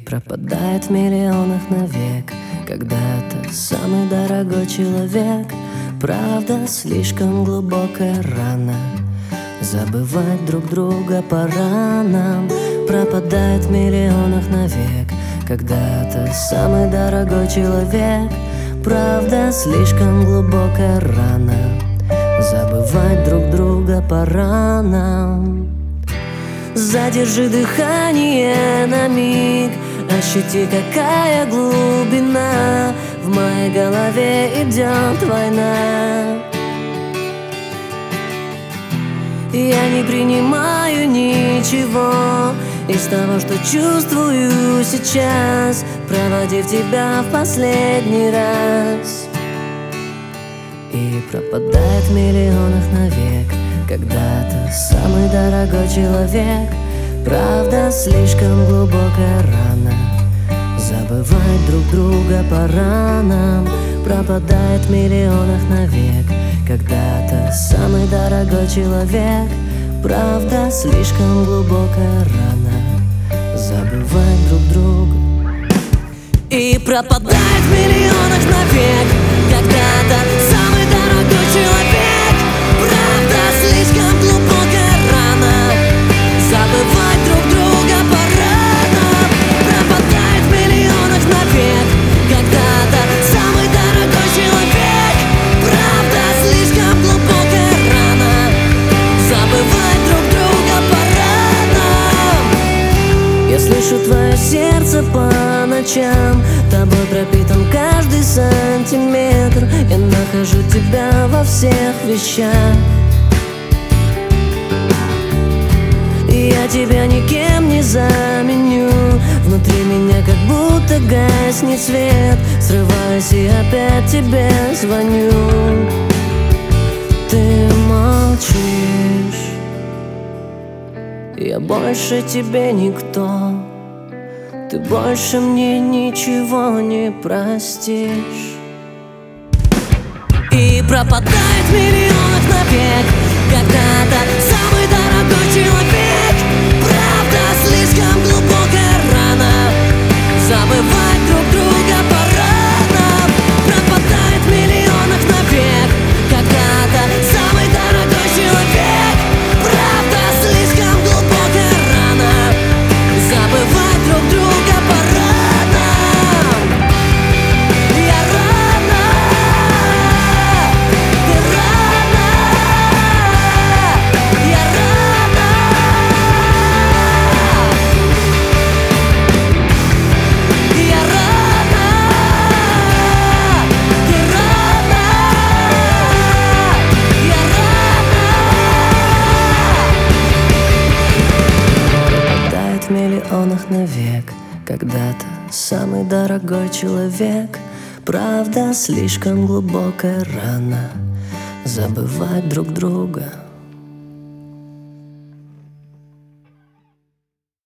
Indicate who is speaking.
Speaker 1: пропадает в миллионах навек. Когда-то самый дорогой человек. Правда, слишком глубокая рана. Забывать друг друга пора нам. Пропадает в миллионах навек. Когда-то самый дорогой человек. Правда, слишком глубокая рана. Забывать друг друга пора нам. Задержи дыхание на миг. Ощути, какая глубина. В моей голове идет война. Я не принимаю ничего из того, что чувствую сейчас, проводив тебя в последний раз. И пропадает в миллионах навек. Когда-то самый дорогой человек. Правда, слишком глубокая рана. Забывать друг друга пора нам. Пропадает в миллионах навек. Когда-то самый дорогой человек. Правда, слишком глубокая рана. Забывать друг друга. И пропадает в миллионах навек. Когда-то самый дорогой человек. Правда, слишком глубокая рана. Забывать друг друга пора нам. Пропадает в миллионах навек. Когда-то самый дорогой человек. Правда, слишком глубокая рана. Забывать друг друга пора нам. Я слышу твое сердце по ночам. Тобой пропитан каждый сантиметр. Я нахожу тебя во всех вещах. Я тебя никем не заменю. Внутри меня как будто гаснет свет. Срываюсь и опять тебе звоню. Ты молчишь. Я больше тебе никто. Ты больше мне ничего не простишь. И пропадает в миллионах навек. Когда-то самый дорогой человек. Правда, слишком глубокая рана. Забывать друг друга пора нам. Пропадает в миллионах навек. Когда-то самый дорогой человек. Правда, слишком глубокая рана. Забывать друг друга пора нам. Я рана. Ты рана. Я рана. Я рана. Ты рана. Я рана. Пропадает в миллионах навек. Когда-то самый дорогой человек. Правда, слишком глубокая рана. Забывать друг друга